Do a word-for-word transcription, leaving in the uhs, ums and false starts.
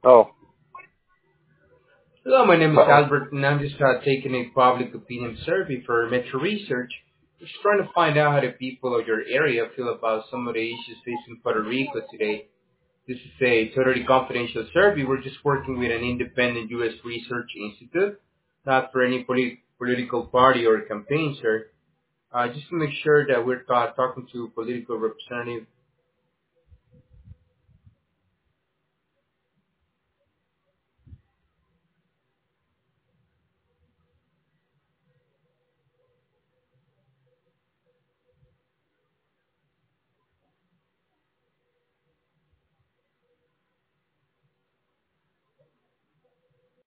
Oh, Hello, my name is uh-oh. Albert, and I'm just uh, taking a public opinion survey for Metro Research. Just trying to find out how the people of your area feel about some of the issues facing Puerto Rico today. This is a totally confidential survey. We're just working with an independent U S research institute, not for any polit- political party or campaign, sir. Uh, just to make sure that we're uh, talking to political representative